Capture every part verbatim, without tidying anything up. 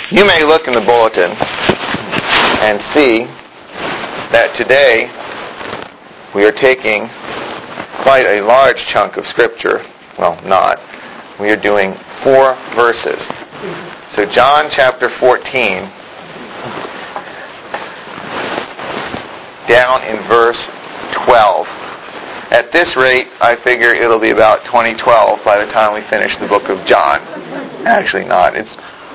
You may look in the bulletin and see that today we are taking quite a large chunk of Scripture. Well, not. We are doing four verses. So John chapter fourteen, down in verse twelve. At this rate, I figure it'll be about twenty twelve by the time we finish the book of John. Actually not. It's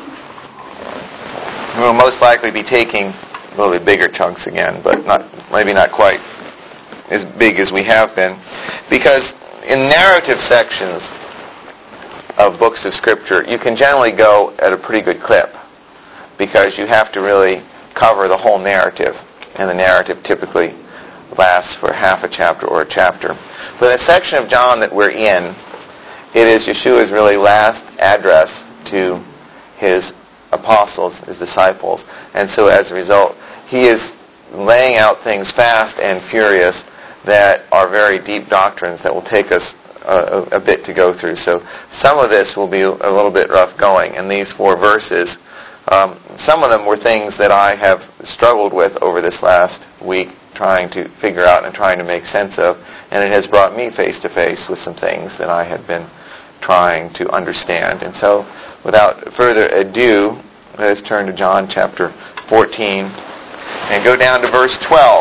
We'll most likely be taking a little bit bigger chunks again, but not maybe not quite as big as we have been. Because in narrative sections of books of Scripture, you can generally go at a pretty good clip because you have to really cover the whole narrative, and the narrative typically lasts for half a chapter or a chapter. But in the section of John that we're in, it is Yeshua's really last address to his apostles, his disciples. And so as a result, he is laying out things fast and furious that are very deep doctrines that will take us a, a bit to go through. So some of this will be a little bit rough going. And these four verses, um, some of them were things that I have struggled with over this last week, trying to figure out and trying to make sense of. And it has brought me face to face with some things that I had been trying to understand. And so without further ado, let us turn to John chapter fourteen and go down to verse twelve.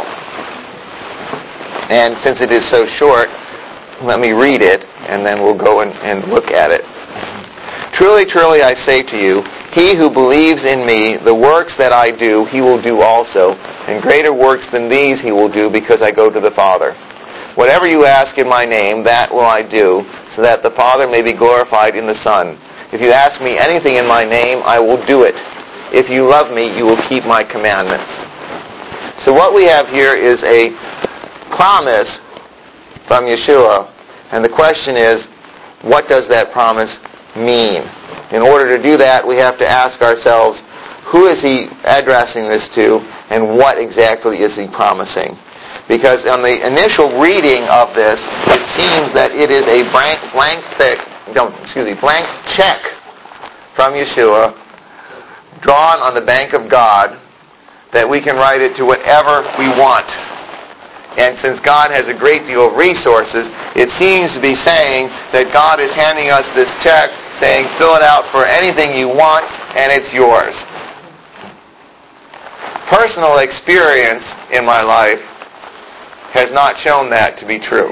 And since it is so short, let me read it, and then we'll go and, and look at it. Truly, truly, I say to you, he who believes in me, the works that I do, he will do also, and greater works than these he will do, because I go to the Father. Whatever you ask in my name, that will I do, so that the Father may be glorified in the Son. If you ask me anything in my name, I will do it. If you love me, you will keep my commandments. So what we have here is a promise from Yeshua, and the question is, what does that promise mean? In order to do that, we have to ask ourselves, who is he addressing this to, and what exactly is he promising? Because on the initial reading of this, it seems that it is a blank, blank, don't, excuse me, blank check from Yeshua, drawn on the bank of God, that we can write it to whatever we want. And since God has a great deal of resources, it seems to be saying that God is handing us this check, saying, fill it out for anything you want, and it's yours. Personal experience in my life has not shown that to be true.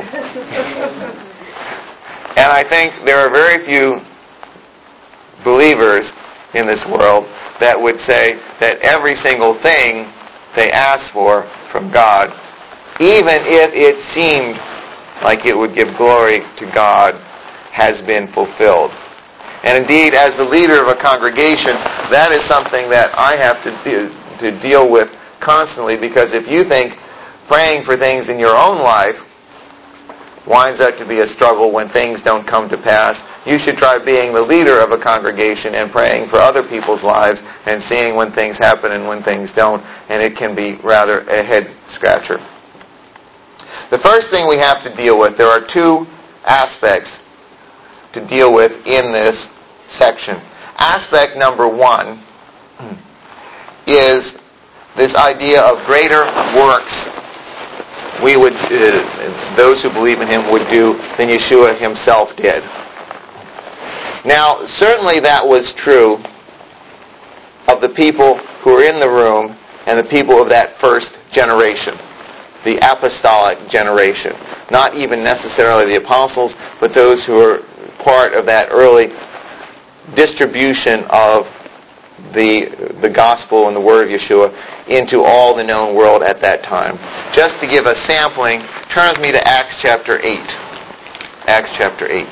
And I think there are very few believers in this world that would say that every single thing they ask for from God, even if it seemed like it would give glory to God, has been fulfilled. And indeed, as the leader of a congregation, that is something that I have to do, to deal with constantly, because if you think praying for things in your own life winds up to be a struggle when things don't come to pass, you should try being the leader of a congregation and praying for other people's lives and seeing when things happen and when things don't, and it can be rather a head-scratcher. The first thing we have to deal with, there are two aspects to deal with in this section. Aspect number one is this idea of greater works we would, uh, those who believe in him would do than Yeshua himself did. Now, certainly that was true of the people who were in the room and the people of that first generation, the apostolic generation. Not even necessarily the apostles, but those who were part of that early distribution of the the gospel and the word of Yeshua into all the known world at that time. Just to give a sampling, turn with me to Acts chapter eight. Acts chapter eight.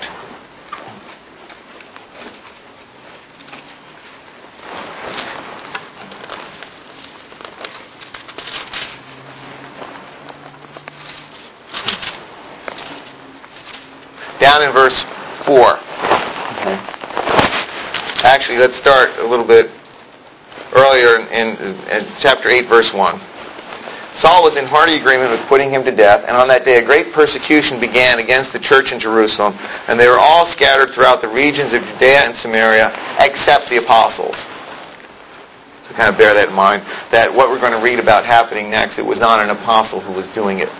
Down in verse four. Okay. Actually, let's start a little bit earlier in, in, in chapter eight, verse one. Saul was in hearty agreement with putting him to death, and on that day a great persecution began against the church in Jerusalem, and they were all scattered throughout the regions of Judea and Samaria, except the apostles. So kind of bear that in mind, that what we're going to read about happening next, it was not an apostle who was doing it.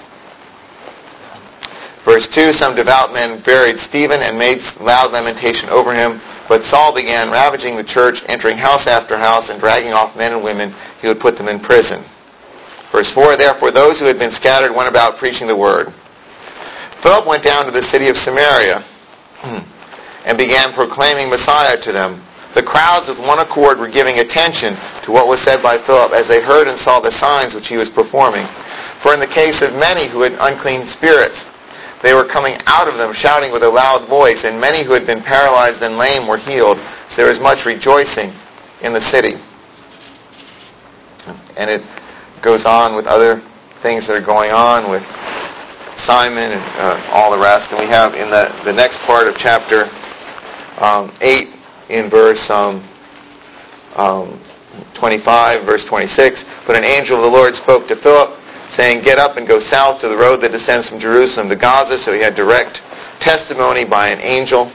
Verse two, some devout men buried Stephen and made loud lamentation over him. But Saul began ravaging the church, entering house after house, and dragging off men and women. He would put them in prison. Verse four, therefore those who had been scattered went about preaching the word. Philip went down to the city of Samaria and began proclaiming Messiah to them. The crowds with one accord were giving attention to what was said by Philip as they heard and saw the signs which he was performing. For in the case of many who had unclean spirits, they were coming out of them shouting with a loud voice, and many who had been paralyzed and lame were healed. So there was much rejoicing in the city. And it goes on with other things that are going on with Simon and uh, all the rest. And we have in the, the next part of chapter um, eight, in verse um, um, twenty-five, verse twenty-six, but an angel of the Lord spoke to Philip, saying, get up and go south to the road that descends from Jerusalem to Gaza. So he had direct testimony by an angel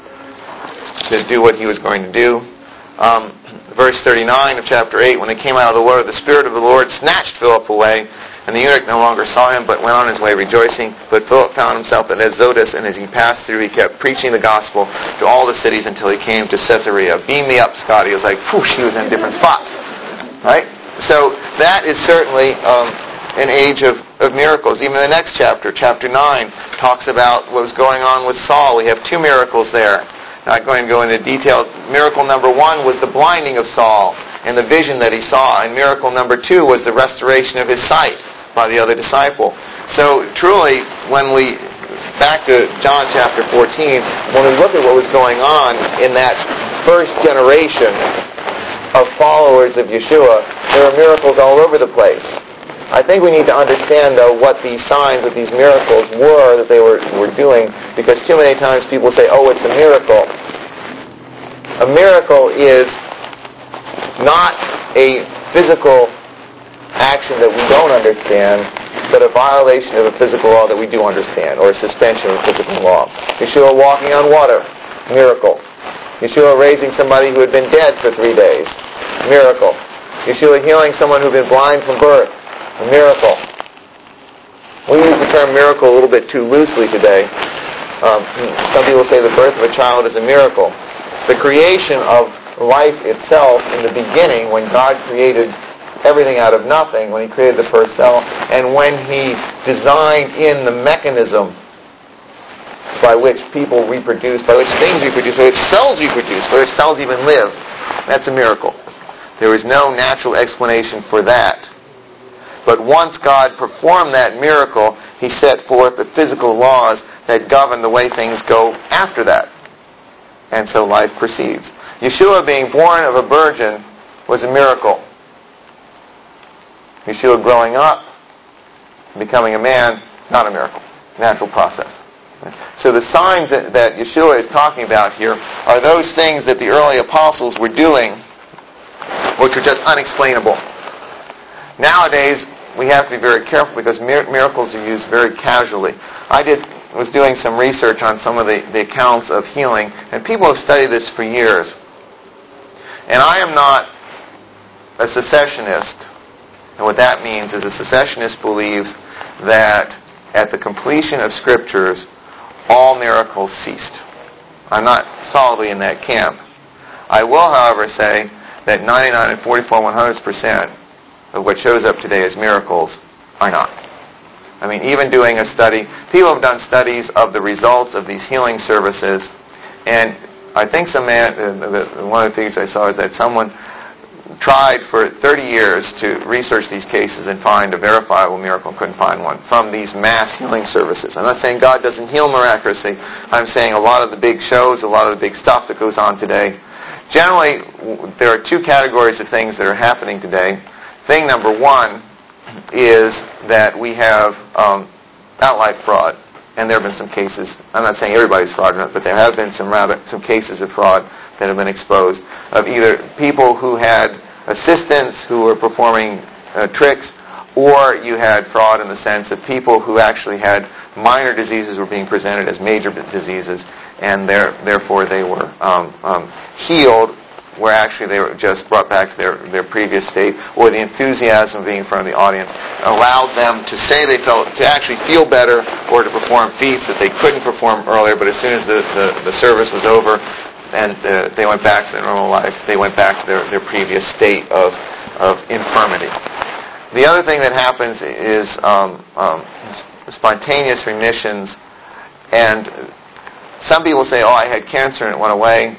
to do what he was going to do. Um, verse thirty-nine of chapter eight, when they came out of the water, the Spirit of the Lord snatched Philip away, and the eunuch no longer saw him, but went on his way rejoicing. But Philip found himself at Azotus, and as he passed through, he kept preaching the gospel to all the cities until he came to Caesarea. Beam me up, Scotty. It was like, whoosh, he was in a different spot. Right? So that is certainly Um, an age of, of miracles. Even the next chapter, chapter nine, talks about what was going on with Saul. We have two miracles there. Not going to go into detail. Miracle number one was the blinding of Saul and the vision that he saw. And miracle number two was the restoration of his sight by the other disciple. So truly, when we, back to John chapter fourteen, when we look at what was going on in that first generation of followers of Yeshua, there are miracles all over the place. I think we need to understand, though, what these signs, what these miracles were that they were, were doing, because too many times people say, oh, it's a miracle. A miracle is not a physical action that we don't understand, but a violation of a physical law that we do understand, or a suspension of a physical law. Yeshua walking on water, miracle. Yeshua raising somebody who had been dead for three days, miracle. Yeshua healing someone who had been blind from birth, a miracle. We use the term miracle a little bit too loosely today. Um, some people say the birth of a child is a miracle. The creation of life itself in the beginning, when God created everything out of nothing, when He created the first cell, and when He designed in the mechanism by which people reproduce, by which things reproduce, by which cells reproduce, by which cells even live, that's a miracle. There is no natural explanation for that. But once God performed that miracle, He set forth the physical laws that govern the way things go after that. And so life proceeds. Yeshua being born of a virgin was a miracle. Yeshua growing up, becoming a man, not a miracle. Natural process. So the signs that, that Yeshua is talking about here are those things that the early apostles were doing, which are just unexplainable. Nowadays, we have to be very careful because miracles are used very casually. I did was doing some research on some of the, the accounts of healing, and people have studied this for years. And I am not a cessationist. And what that means is a cessationist believes that at the completion of Scriptures, all miracles ceased. I'm not solidly in that camp. I will, however, say that ninety-nine and forty-four one hundredths percent of what shows up today as miracles are not. I mean, even doing a study, people have done studies of the results of these healing services, and I think some man, uh, one of the figures I saw is that someone tried for thirty years to research these cases and find a verifiable miracle and couldn't find one from these mass healing services. I'm not saying God doesn't heal miraculously. I'm saying a lot of the big shows, a lot of the big stuff that goes on today. Generally, there are two categories of things that are happening today. Thing number one is that we have um, outright fraud, and there have been some cases. I'm not saying everybody's fraudulent, but there have been some rather some cases of fraud that have been exposed of either people who had assistants who were performing uh, tricks, or you had fraud in the sense of people who actually had minor diseases were being presented as major diseases, and there, therefore they were um, um, healed where actually they were just brought back to their, their previous state, or the enthusiasm of being in front of the audience allowed them to say they felt, to actually feel better, or to perform feats that they couldn't perform earlier, but as soon as the, the, the service was over and uh, they went back to their normal life, they went back to their, their previous state of, of infirmity. The other thing that happens is um, um, spontaneous remissions, and some people say, oh, I had cancer and it went away.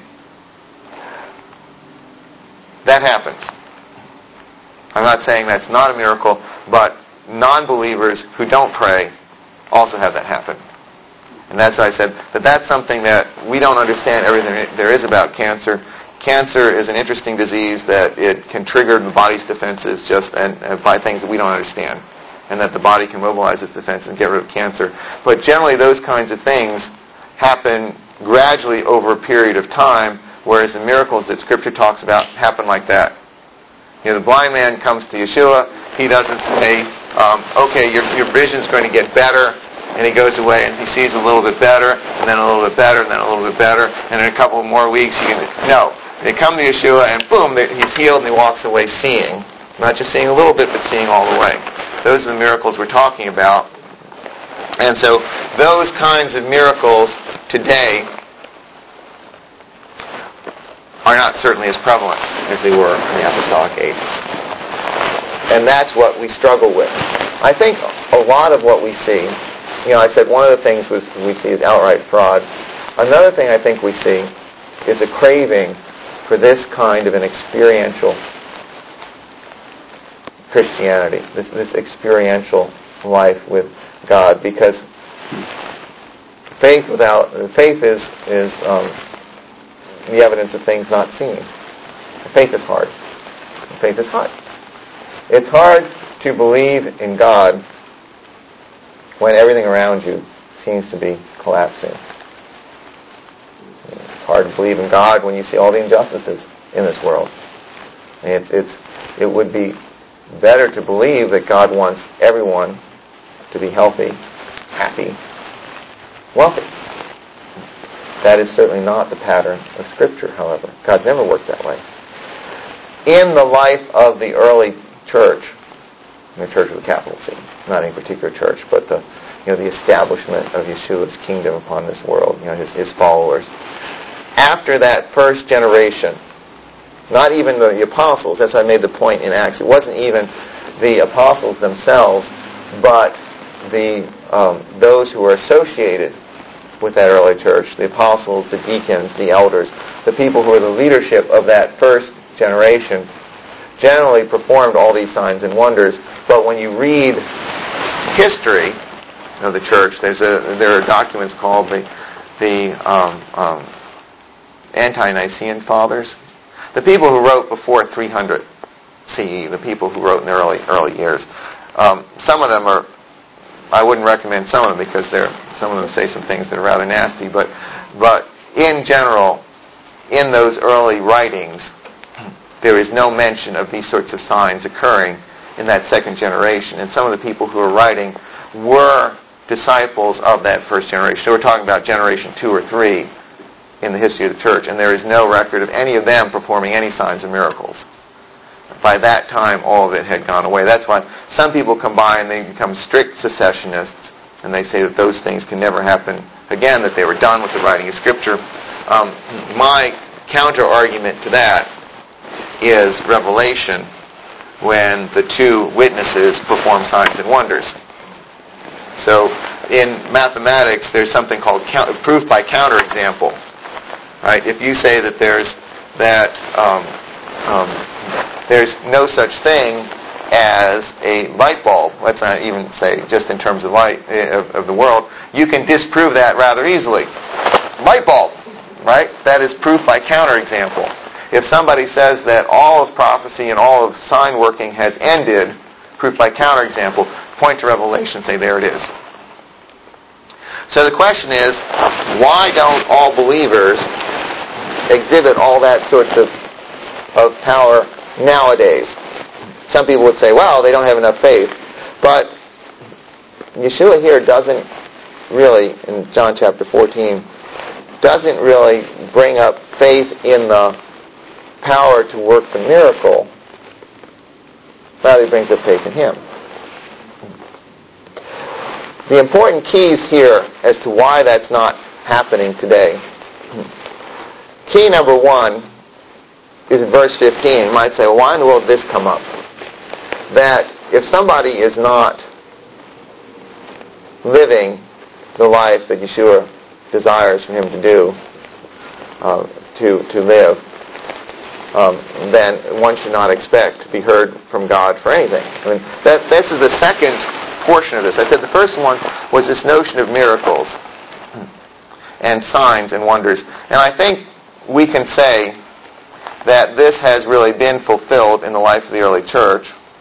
That happens. I'm not saying that's not a miracle, but non-believers who don't pray also have that happen. And that's why I said that that's something that we don't understand everything there is about cancer. Cancer is an interesting disease that it can trigger the body's defenses just and, uh, by things that we don't understand, and that the body can mobilize its defense and get rid of cancer. But generally those kinds of things happen gradually over a period of time, whereas the miracles that Scripture talks about happen like that. You know, the blind man comes to Yeshua. He doesn't say, um, okay, your, your vision's going to get better, and he goes away and he sees a little bit better, and then a little bit better, and then a little bit better, and in a couple more weeks he can... No. They come to Yeshua, and boom, he's healed, and he walks away seeing. Not just seeing a little bit, but seeing all the way. Those are the miracles we're talking about. And so those kinds of miracles today are not certainly as prevalent as they were in the apostolic age. And that's what we struggle with. I think a lot of what we see, you know, I said one of the things was we see is outright fraud. Another thing I think we see is a craving for this kind of an experiential Christianity, this, this experiential life with God, because faith without faith is is um, the evidence of things not seen. Faith is hard. Faith is hard. It's hard to believe in God when everything around you seems to be collapsing. It's hard to believe in God when you see all the injustices in this world. It's it's it would be better to believe that God wants everyone to be healthy, happy, wealthy. That is certainly not the pattern of Scripture, however. God's never worked that way. In the life of the early church, the church with a capital C, not any particular church, but the you know the establishment of Yeshua's kingdom upon this world, you know, his, his followers. After that first generation, not even the, the apostles, that's why I made the point in Acts, it wasn't even the apostles themselves, but the um, those who were associated with that early church, the apostles, the deacons, the elders, the people who were the leadership of that first generation, generally performed all these signs and wonders. But when you read history of the church, there's a there are documents called the the um, um, Ante-Nicene Fathers, the people who wrote before three hundred C E, the people who wrote in the early early years. Um, some of them are. I wouldn't recommend some of them because they're some of them say some things that are rather nasty. But but in general, in those early writings, there is no mention of these sorts of signs occurring in that second generation. And some of the people who are writing were disciples of that first generation. So we're talking about generation two or three in the history of the church, and there is no record of any of them performing any signs or miracles. By that time, all of it had gone away. That's why some people come by and they become strict cessationists, and they say that those things can never happen again, that they were done with the writing of Scripture. Um, my counter-argument to that is Revelation, when the two witnesses perform signs and wonders. So in mathematics, there's something called count, proof by counterexample. Right? If you say that there's that um, um, there's no such thing as a light bulb, let's not even say just in terms of light of, of the world, you can disprove that rather easily. Light bulb, right? That is proof by counterexample. If somebody says that all of prophecy and all of sign working has ended, proof by counterexample, point to Revelation, say there it is. So the question is, why don't all believers exhibit all that sorts of, of power nowadays? Some people would say, well, they don't have enough faith. But Yeshua here doesn't really, in John chapter fourteen, doesn't really bring up faith in the power to work the miracle, rather he brings up faith in him. The important keys here as to why that's not happening today. Key number one is in verse fifteen. You might say, well, why in the world did this come up? That if somebody is not living the life that Yeshua desires for him to do, uh, to, to live, um, then one should not expect to be heard from God for anything. I mean, that, this is the second portion of this. I said the first one was this notion of miracles and signs and wonders. And I think we can say that this has really been fulfilled in the life of the early church.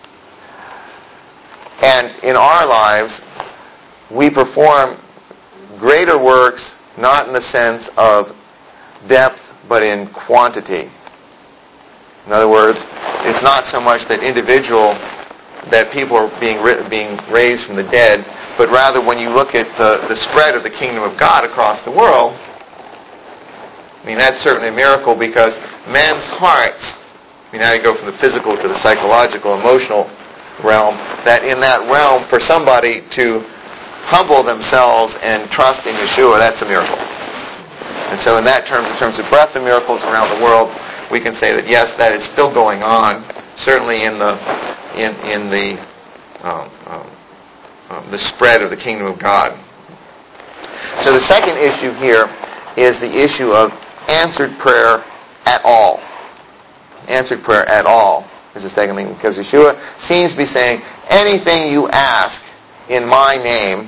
And in our lives, we perform greater works, not in the sense of depth, but in quantity. In other words, it's not so much that individual, that people are being being raised from the dead, but rather when you look at the, the spread of the kingdom of God across the world, I mean, that's certainly a miracle because men's hearts, I mean, now you go from the physical to the psychological, emotional realm, that in that realm, for somebody to humble themselves and trust in Yeshua, that's a miracle. And so in that terms, in terms of breadth of miracles around the world, we can say that yes, that is still going on, certainly in the in in the um, um, um, the spread of the kingdom of God. So the second issue here is the issue of answered prayer at all. Answered prayer at all is the second thing, because Yeshua seems to be saying, anything you ask in my name,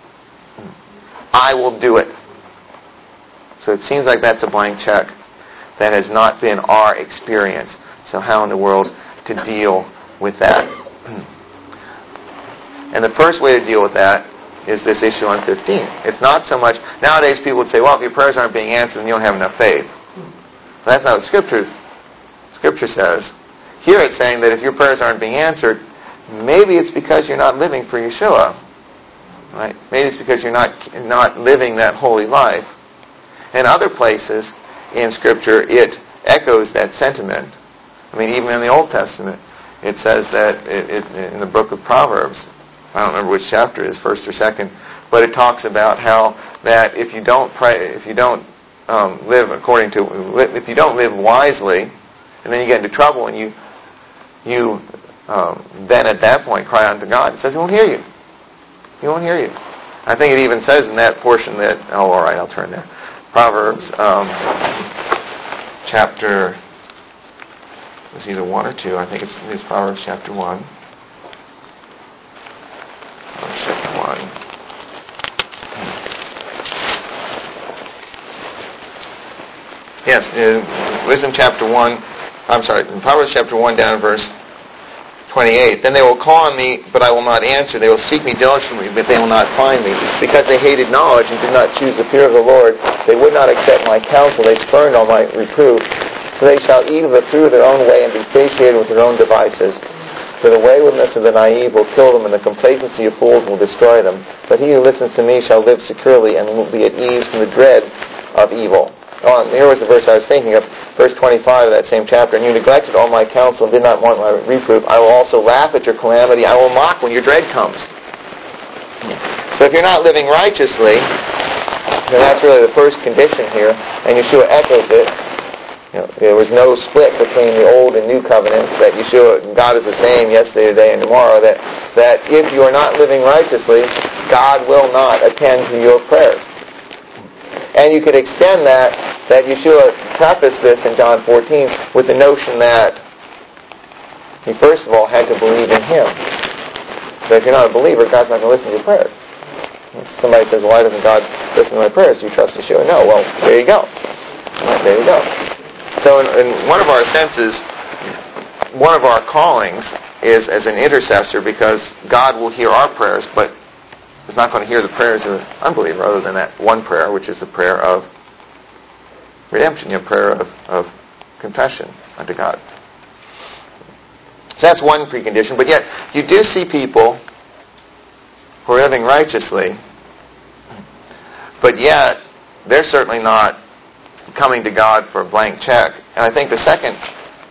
I will do it. So it seems like that's a blank check. That has not been our experience. So how in the world to deal with that? And the first way to deal with that is this issue on fifteen. It's not so much, nowadays people would say, well, if your prayers aren't being answered, then you don't have enough faith. But that's not what Scripture, Scripture says. Here it's saying that if your prayers aren't being answered, maybe it's because you're not living for Yeshua. Right? Maybe it's because you're not not living that holy life. In other places in Scripture, it echoes that sentiment. I mean, even in the Old Testament, it says that it, it, in the book of Proverbs, I don't remember which chapter it is, first or second, but it talks about how that if you don't pray, if you don't um, live according to, if you don't live wisely, and then you get into trouble, and you you um, then at that point cry unto God, it says He won't hear you. He won't hear you. I think it even says in that portion that, oh, all right, I'll turn there. Proverbs, um, chapter, it's either one or two. I think it's, it's Proverbs chapter one. Proverbs chapter one. Yes, in Wisdom chapter one, I'm sorry, in Proverbs chapter one down in verse twenty-eight. Then they will call on me, but I will not answer. They will seek me diligently, but they will not find me. Because they hated knowledge and did not choose the fear of the Lord, they would not accept my counsel. They spurned all my reproof. So they shall eat of the fruit of their own way and be satiated with their own devices. For the waywardness of the naive will kill them, and the complacency of fools will destroy them. But he who listens to me shall live securely and will be at ease from the dread of evil. Oh, here was the verse I was thinking of, verse twenty-five of that same chapter. And you neglected all my counsel and did not want my reproof. I will also laugh at your calamity. I will mock when your dread comes. So if you're not living righteously, then that's really the first condition here. And Yeshua echoes it. You know, there was no split between the old and new covenants. That Yeshua, God is the same yesterday, today, and tomorrow. That that if you are not living righteously, God will not attend to your prayers. And you could extend that, that Yeshua prefaced this in John fourteen with the notion that he first of all had to believe in Him. So if you're not a believer, God's not going to listen to your prayers. Somebody says, well, why doesn't God listen to my prayers? Do you trust Yeshua? No. Well, there you go. Right, there you go. So in, in one of our senses, one of our callings is as an intercessor, because God will hear our prayers, but He's not going to hear the prayers of an unbeliever other than that one prayer, which is the prayer of redemption, a prayer of, of confession unto God. So that's one precondition. But yet, you do see people who are living righteously, but yet they're certainly not coming to God for a blank check. And I think the second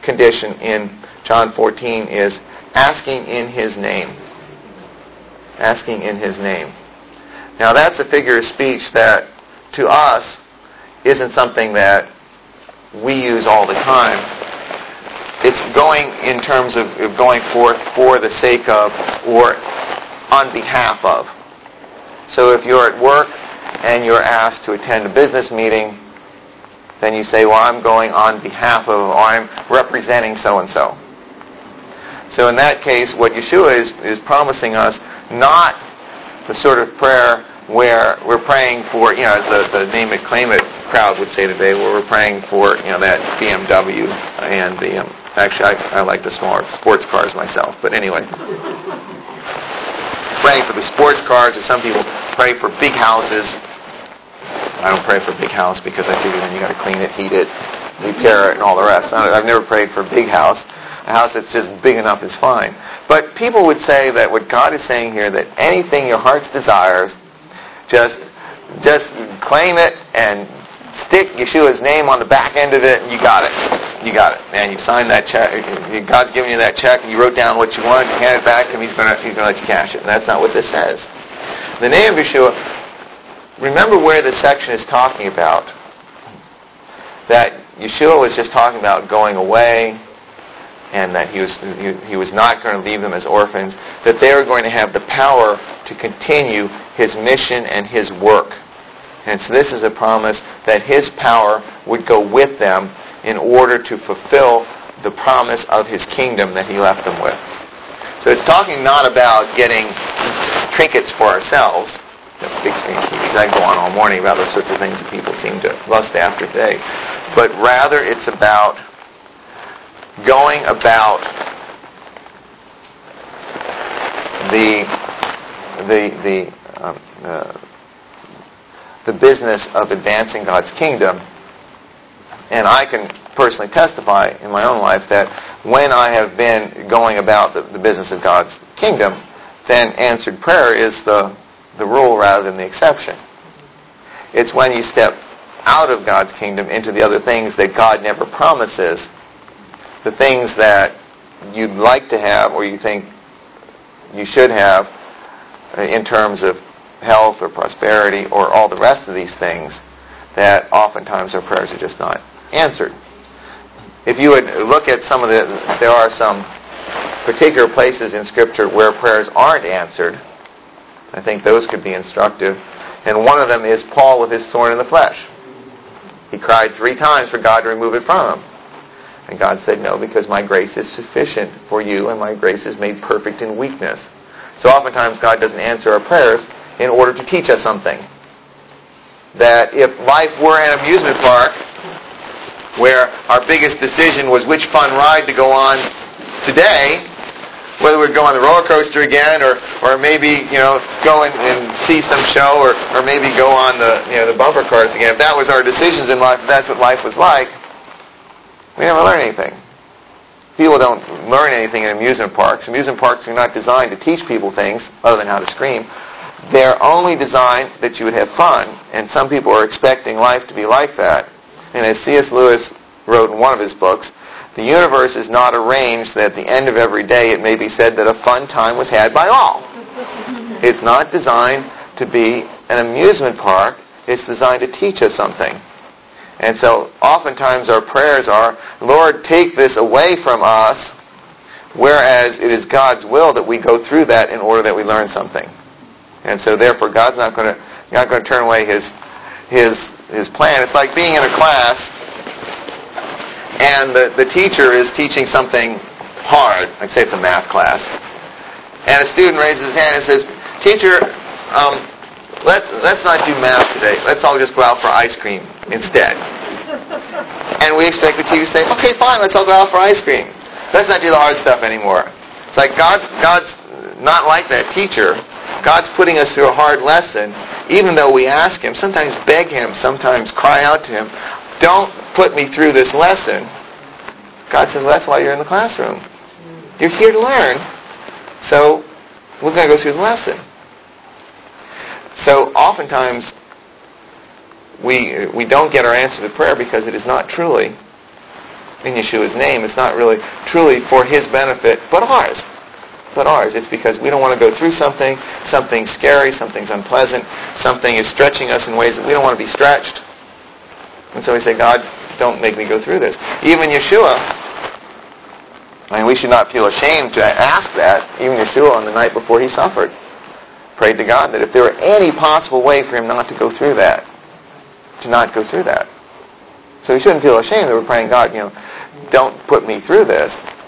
condition in John fourteen is asking in His name. Asking in His name. Now that's a figure of speech that to us isn't something that we use all the time. It's going in terms of going forth for the sake of or on behalf of. So if you're at work and you're asked to attend a business meeting, then you say, well, I'm going on behalf of, or I'm representing so-and-so. So in that case, what Yeshua is, is promising us, not the sort of prayer where we're praying for, you know, as the, the name it, claim it crowd would say today, where we're praying for, you know, that B M W and the, um, actually I, I like the smaller sports cars myself, but anyway. Praying for the sports cars, or some people pray for big houses. I don't pray for a big house because I figure then you got to clean it, heat it, repair it, and all the rest. I've never prayed for a big house. A house that's just big enough is fine. But people would say that what God is saying here, that anything your heart's desires, just just claim it and stick Yeshua's name on the back end of it, and you got it. You got it. Man, you've signed that check. God's given you that check, and you wrote down what you want, you hand it back to him, he's going to he's going to let you cash it. And that's not what this says. The name of Yeshua, remember where this section is talking about. That Yeshua was just talking about going away, and that he was he, he was not going to leave them as orphans, that they were going to have the power to continue his mission and his work. And so this is a promise that his power would go with them in order to fulfill the promise of his kingdom that he left them with. So it's talking not about getting trinkets for ourselves, the big screen T Vs. I can go on all morning about those sorts of things that people seem to lust after today. But rather it's about going about the the the um, uh, the business of advancing God's kingdom. And I can personally testify in my own life that when I have been going about the, the business of God's kingdom, then answered prayer is the, the rule rather than the exception. It's when you step out of God's kingdom into the other things that God never promises, the things that you'd like to have or you think you should have in terms of health or prosperity or all the rest of these things, that oftentimes our prayers are just not answered. If you would look at some of the, there are some particular places in Scripture where prayers aren't answered. I think those could be instructive. And one of them is Paul with his thorn in the flesh. He cried three times for God to remove it from him. And God said, no, because my grace is sufficient for you, and my grace is made perfect in weakness. So oftentimes God doesn't answer our prayers in order to teach us something. That if life were an amusement park, where our biggest decision was which fun ride to go on today, whether we'd go on the roller coaster again, or, or maybe, you know, go and, and see some show, or, or maybe go on the, you know, the bumper cars again. If that was our decisions in life, if that's what life was like, we never learn anything. People don't learn anything in amusement parks. Amusement parks are not designed to teach people things other than how to scream. They're only designed that you would have fun, and some people are expecting life to be like that. And as C S Lewis wrote in one of his books, the universe is not arranged that at the end of every day it may be said that a fun time was had by all. It's not designed to be an amusement park. It's designed to teach us something. And so oftentimes our prayers are, Lord, take this away from us, whereas it is God's will that we go through that in order that we learn something. And so therefore God's not going to not going to turn away his his his plan. It's like being in a class and the, the teacher is teaching something hard. I'd say it's a math class. And a student raises his hand and says, Teacher, um, let's let's not do math today. Let's all just go out for ice cream instead. And we expect the teacher to say, okay, fine, let's all go out for ice cream. Let's not do the hard stuff anymore. It's like God, God's not like that teacher. God's putting us through a hard lesson, even though we ask Him, sometimes beg Him, sometimes cry out to Him, don't put me through this lesson. God says, well, that's why you're in the classroom. You're here to learn, so we're going to go through the lesson. So oftentimes, we we don't get our answer to prayer because it is not truly in Yeshua's name, it's not really truly for his benefit, but ours. But ours. It's because we don't want to go through something, something scary, something's unpleasant, something is stretching us in ways that we don't want to be stretched. And so we say, God, don't make me go through this. Even Yeshua, I mean, we should not feel ashamed to ask that. Even Yeshua on the night before he suffered prayed to God that if there were any possible way for him not to go through that, to not go through that. So we shouldn't feel ashamed that we're praying, God, you know, don't put me through this.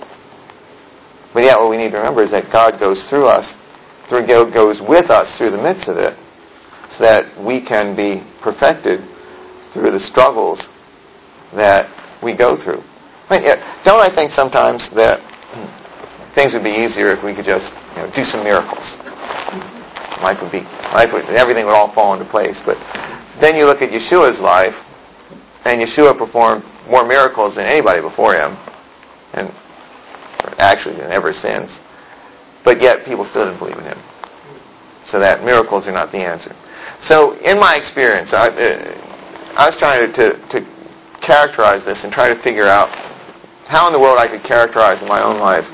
But yet what we need to remember is that God goes through us, through goes with us through the midst of it, so that we can be perfected through the struggles that we go through. I mean, don't I think sometimes that things would be easier if we could just, you know, do some miracles? Life would be, life would, everything would all fall into place. But then you look at Yeshua's life, and Yeshua performed more miracles than anybody before him, and actually than ever since. But yet people still didn't believe in him. So that miracles are not the answer. So in my experience, I, uh, I was trying to, to, to characterize this and try to figure out how in the world I could characterize in my own life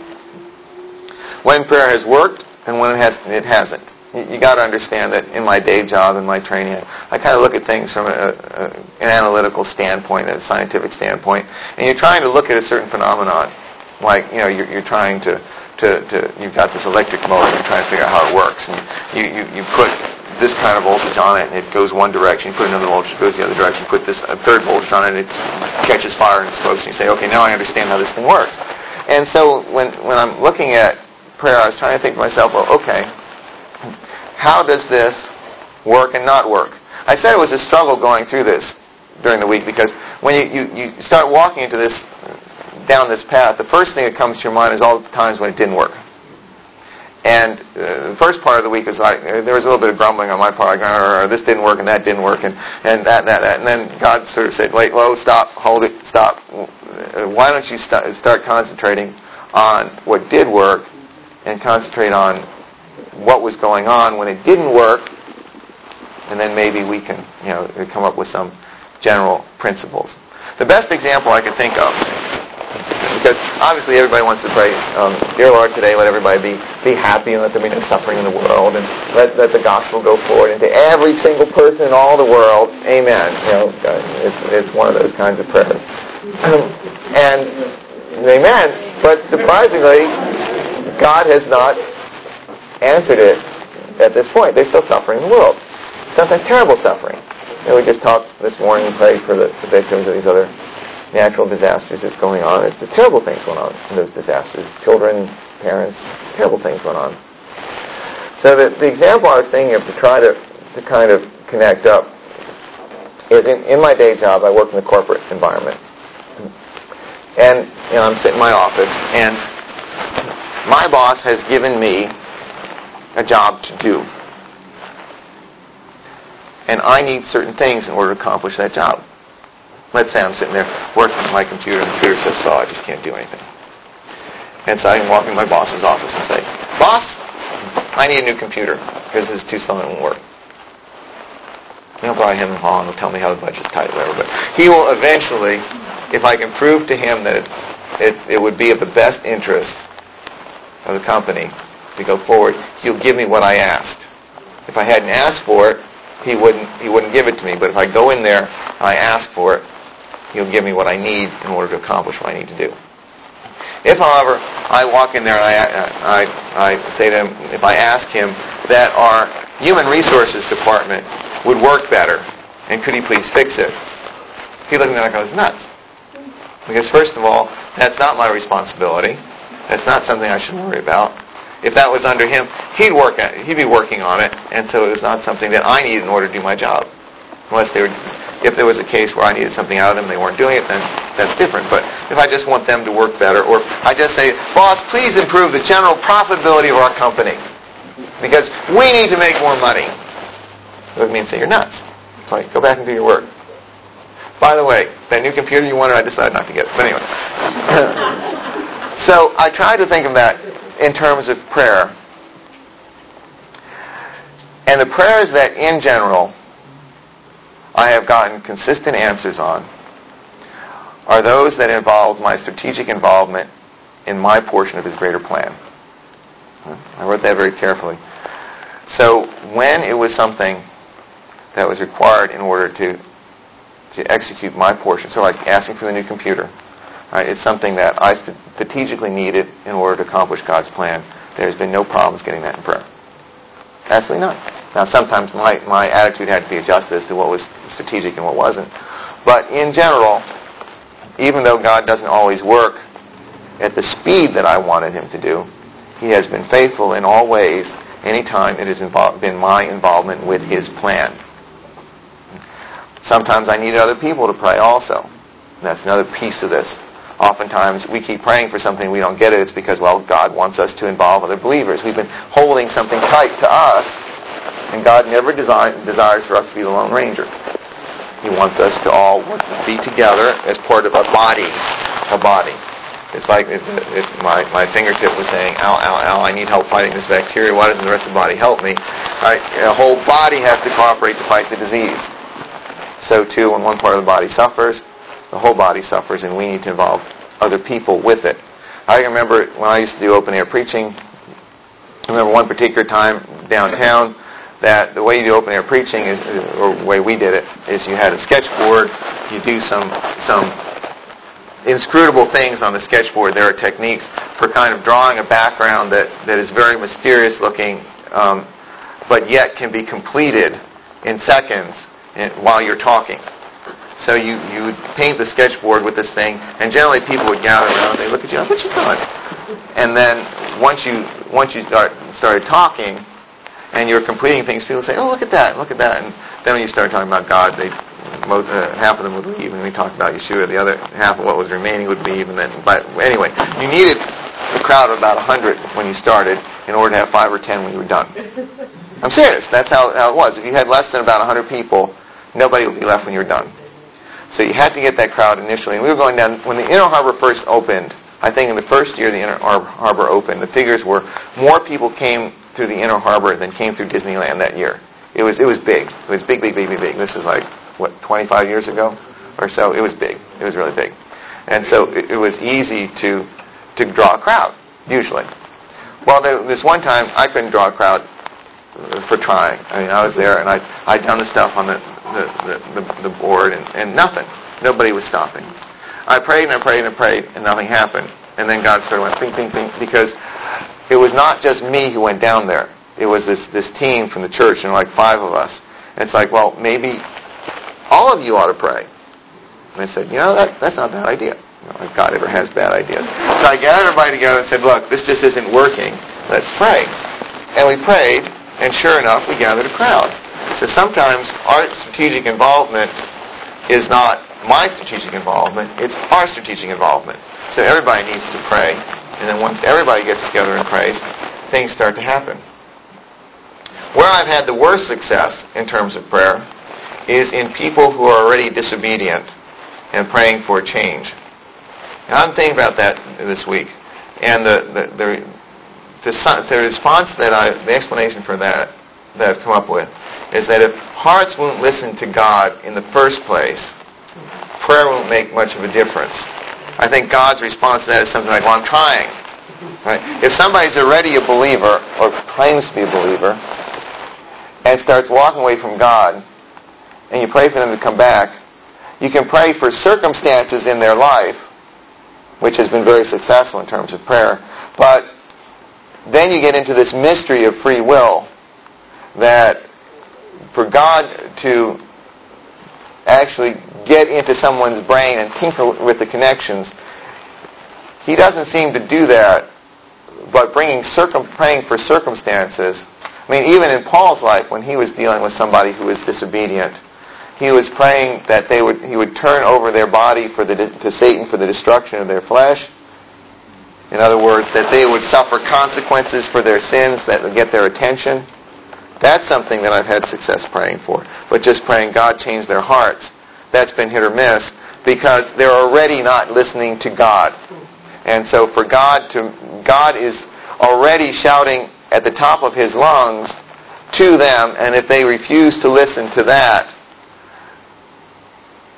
when prayer has worked and when it, has, it hasn't. You, you got to understand that in my day job and my training, I, I kind of look at things from a, a, an analytical standpoint, a scientific standpoint, and you're trying to look at a certain phenomenon. Like, you know, you're, you're trying to, to, to, you've got this electric motor, you're trying to figure out how it works, and you, you, you put this kind of voltage on it, and it goes one direction. You put another voltage, it goes the other direction. You put this a third voltage on it, and it catches fire and explodes. And you say, okay, now I understand how this thing works. And so when when I'm looking at prayer, I was trying to think to myself, well, okay, how does this work and not work? I said it was a struggle going through this during the week, because when you, you, you start walking into this, down this path, the first thing that comes to your mind is all the times when it didn't work. And uh, the first part of the week is like, uh, there was a little bit of grumbling on my part, like, oh, this didn't work and that didn't work and, and that, that, that. And then God sort of said, wait, whoa, stop, hold it, stop. Uh, why don't you st- start concentrating on what did work and concentrate on what was going on when it didn't work, and then maybe we can, you know, come up with some general principles. The best example I could think of, because obviously everybody wants to pray, um, Dear Lord, today let everybody be, be happy and let there be no suffering in the world, and let, let the gospel go forward into every single person in all the world. Amen. You know, it's it's one of those kinds of prayers. And amen. But surprisingly, God has not answered it at this point. There's still suffering in the world. Sometimes terrible suffering. You know, we just talked this morning and prayed for the, the victims of these other natural disasters that's going on. It's the terrible things going on in those disasters. Children, parents, terrible things going on. So the, the example I was thinking of to try to, to kind of connect up is in, in my day job, I work in the corporate environment. And you know, I'm sitting in my office, and my boss has given me a job to do. And I need certain things in order to accomplish that job. Let's say I'm sitting there working on my computer, and the computer says, so I just can't do anything. And so I can walk into my boss's office and say, Boss, I need a new computer because this is too slow and it won't work. He'll probably him and haw and he'll tell me how the budget's tight or whatever. But he will eventually, if I can prove to him that it, it, it would be of the best interest of the company to go forward, he'll give me what I asked. If I hadn't asked for it, he wouldn't he wouldn't give it to me. But if I go in there and I ask for it, he'll give me what I need in order to accomplish what I need to do. If, however, I walk in there and I, I, I say to him, if I ask him that our human resources department would work better, and could he please fix it, he looks at me and goes, nuts. Because first of all, that's not my responsibility. That's not something I should worry about. If that was under him, he'd work at it. He'd be working on it, and so it was not something that I needed in order to do my job. Unless they were, if there was a case where I needed something out of them and they weren't doing it, then that's different. But if I just want them to work better, or I just say, boss, please improve the general profitability of our company, because we need to make more money. Look at me and say, you're nuts. It's like, go back and do your work. By the way, that new computer you wanted, I decided not to get it. But anyway. So I try to think of that in terms of prayer. And the prayers that, in general, I have gotten consistent answers on are those that involve my strategic involvement in my portion of His greater plan. I wrote that very carefully. So when it was something that was required in order to to execute my portion, so like asking for the new computer, right, it's something that I strategically needed in order to accomplish God's plan. There's been no problems getting that in prayer. Absolutely none. Now sometimes my, my attitude had to be adjusted as to what was strategic and what wasn't. But in general, even though God doesn't always work at the speed that I wanted Him to do, He has been faithful in all ways anytime it has involved, been my involvement with His plan. Sometimes I needed other people to pray also. And that's another piece of this. Oftentimes we keep praying for something, we don't get it. It's because, well, God wants us to involve other believers. We've been holding something tight to us, and God never design, desires for us to be the Lone Ranger. He wants us to all be together as part of a body. A body. It's like if, if my, my fingertip was saying, ow, ow, ow, I need help fighting this bacteria. Why doesn't the rest of the body help me? Right? The whole body has to cooperate to fight the disease. So too, when one part of the body suffers, the whole body suffers, and we need to involve other people with it. I remember when I used to do open-air preaching, I remember one particular time downtown that the way you do open-air preaching, is, or the way we did it, is you had a sketchboard, you do some some inscrutable things on the sketchboard. There are techniques for kind of drawing a background that, that is very mysterious looking, um, but yet can be completed in seconds while you're talking. So you, you would paint the sketchboard with this thing, and generally people would gather around, they look at you, like, what you doing? And then once you once you start started talking, and you're completing things, people say, oh, look at that, look at that. And then when you start talking about God, they most, uh, half of them would leave, and we talked about Yeshua, the other half of what was remaining would leave, and then, but anyway, you needed a crowd of about one hundred when you started in order to have five or ten when you were done. I'm serious. That's how, how it was. If you had less than about one hundred people, nobody would be left when you were done. So you had to get that crowd initially. And we were going down, when the Inner Harbor first opened, I think in the first year the Inner Harbor opened, the figures were more people came through the Inner Harbor than came through Disneyland that year. It was it was big. It was big, big, big, big, big. This is like, what, twenty-five years ago or so? It was big. It was really big. And so it, it was easy to to draw a crowd, usually. Well, there, this one time, I couldn't draw a crowd for trying. I mean, I was there, and I, I'd done the stuff on the the, the, the board, and, and nothing. Nobody was stopping. I prayed, and I prayed, and I prayed, and nothing happened. And then God sort of went, ping, ping, ping, because it was not just me who went down there. It was this, this team from the church, and like five of us. And it's like, well, maybe all of you ought to pray. And I said, you know, that, that's not a bad idea. You know, if God ever has bad ideas. So I gathered everybody together and said, look, this just isn't working. Let's pray. And we prayed, and sure enough, we gathered a crowd. So sometimes our strategic involvement is not my strategic involvement, it's our strategic involvement. So everybody needs to pray, and then once everybody gets together and prays, things start to happen. Where I've had the worst success in terms of prayer is in people who are already disobedient and praying for a change. And I'm thinking about that this week. And the the, the, the, the response that I, the explanation for that that I've come up with is that if hearts won't listen to God in the first place, prayer won't make much of a difference. I think God's response to that is something like, well, I'm trying. Right? If somebody's already a believer, or claims to be a believer, and starts walking away from God, and you pray for them to come back, you can pray for circumstances in their life, which has been very successful in terms of prayer, but then you get into this mystery of free will, that for God to actually get into someone's brain and tinker with the connections, He doesn't seem to do that, but bringing circum, praying for circumstances. I mean, even in Paul's life, when he was dealing with somebody who was disobedient, he was praying that they would he would turn over their body for the to Satan for the destruction of their flesh. In other words, that they would suffer consequences for their sins that would get their attention. That's something that I've had success praying for. But just praying, God, change their hearts, that's been hit or miss, because they're already not listening to God. And so for God to, God is already shouting at the top of His lungs to them, and if they refuse to listen to that,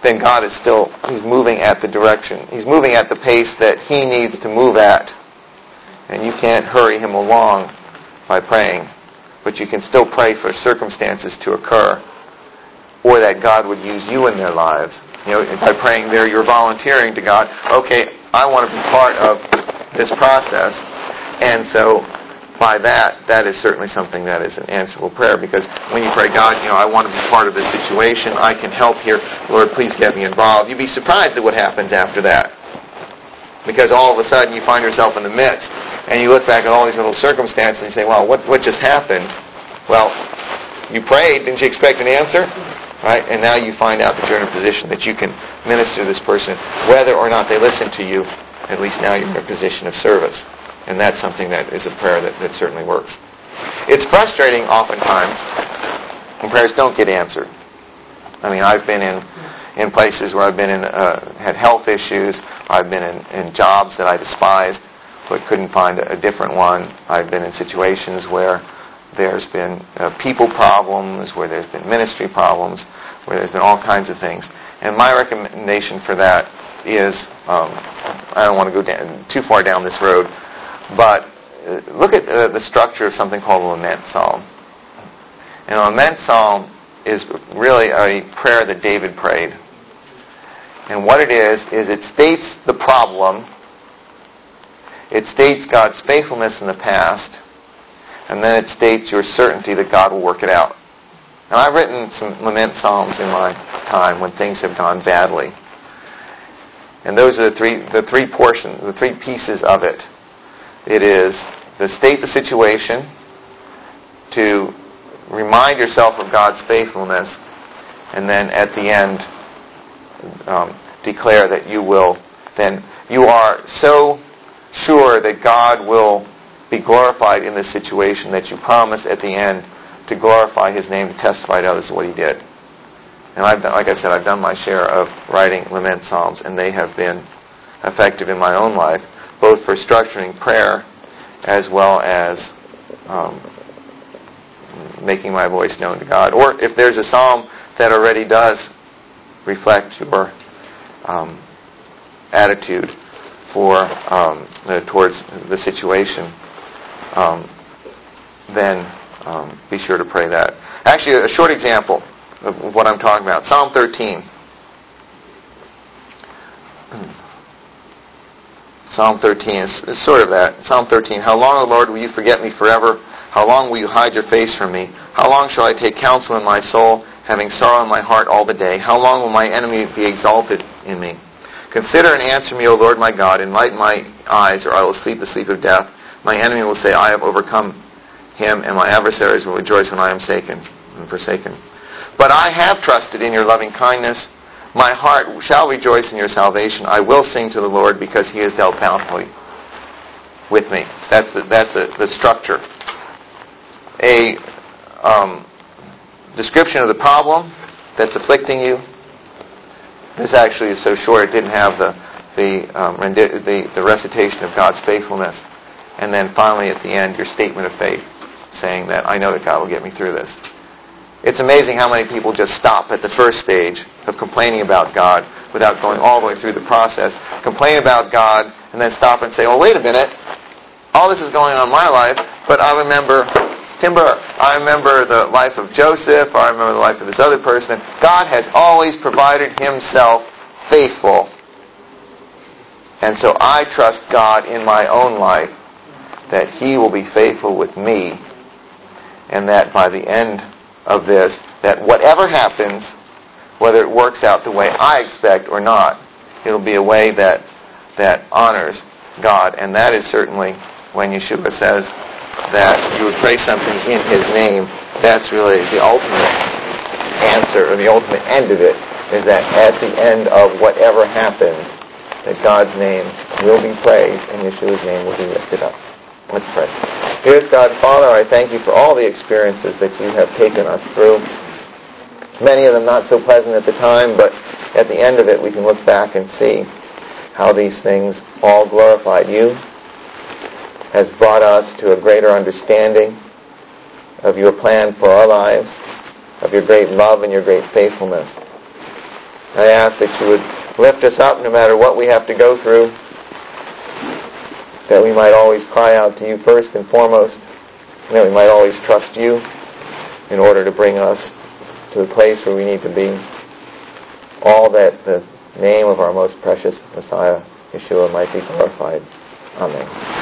then God is still, He's moving at the direction. He's moving at the pace that He needs to move at. And you can't hurry Him along by praying. But you can still pray for circumstances to occur, or that God would use you in their lives. You know, by praying there, you're volunteering to God, okay, I want to be part of this process. And so, by that, that is certainly something that is an answerable prayer, because when you pray, God, you know, I want to be part of this situation, I can help here, Lord, please get me involved. You'd be surprised at what happens after that. Because all of a sudden you find yourself in the midst, and you look back at all these little circumstances and you say, well, what, what just happened? Well, you prayed, didn't you expect an answer? Right? And now you find out that you're in a position that you can minister to this person, whether or not they listen to you. At least now you're in a position of service. And that's something that is a prayer that, that certainly works. It's frustrating oftentimes when prayers don't get answered. I mean, I've been in in places where I've been in, uh, had health issues. I've been in, in jobs that I despised, but couldn't find a, a different one. I've been in situations where there's been uh, people problems, where there's been ministry problems, where there's been all kinds of things. And my recommendation for that is, um, I don't want to go down, too far down this road, but uh, look at uh, the structure of something called a lament psalm. And a lament psalm is really a prayer that David prayed. And what it is, is it states the problem, it states God's faithfulness in the past, and then it states your certainty that God will work it out. Now, I've written some lament psalms in my time when things have gone badly. And those are the three, the three portions, the three pieces of it. It is to state the situation, to remind yourself of God's faithfulness, and then at the end, um, declare that you will, then you are so sure that God will be glorified in this situation that you promise at the end to glorify His name, to testify to others what He did. And I've done, like I said, I've done my share of writing lament psalms, and they have been effective in my own life, both for structuring prayer as well as um, making my voice known to God. Or if there's a psalm that already does reflect your um, attitude for um, uh, towards the situation, um, then um, be sure to pray that. Actually, a short example of what I'm talking about. Psalm thirteen. Psalm thirteen is, is sort of that. Psalm thirteen. How long, O Lord, will you forget me forever? How long will you hide your face from me? How long shall I take counsel in my soul, having sorrow in my heart all the day? How long will my enemy be exalted in me? Consider and answer me, O Lord my God. Enlighten my eyes, or I will sleep the sleep of death. My enemy will say, I have overcome him, and my adversaries will rejoice when I am forsaken. forsaken. But I have trusted in your loving kindness. My heart shall rejoice in your salvation. I will sing to the Lord because He has dealt bountifully with me. That's the, that's the, the structure. A um, description of the problem that's afflicting you. This actually is so short it didn't have the the, um, the the recitation of God's faithfulness. And then finally at the end, your statement of faith, saying that I know that God will get me through this. It's amazing how many people just stop at the first stage of complaining about God without going all the way through the process. Complain about God and then stop and say, well, wait a minute. All this is going on in my life, but I remember Timber, I remember the life of Joseph, I remember the life of this other person. God has always provided Himself faithful. And so I trust God in my own life that He will be faithful with me, and that by the end of this, that whatever happens, whether it works out the way I expect or not, it'll be a way that that honors God. And that is certainly when Yeshua says that you would pray something in His name. That's really the ultimate answer, or the ultimate end of it, is that at the end of whatever happens, that God's name will be praised and Yeshua's name will be lifted up. Let's pray. Dearest God, Father, I thank You for all the experiences that You have taken us through. Many of them not so pleasant at the time, but at the end of it we can look back and see how these things all glorified You, has brought us to a greater understanding of Your plan for our lives, of Your great love and Your great faithfulness. I ask that you would lift us up no matter what we have to go through, that we might always cry out to you first and foremost, and that we might always trust you in order to bring us to the place where we need to be. All that the name of our most precious Messiah, Yeshua, might be glorified. Amen.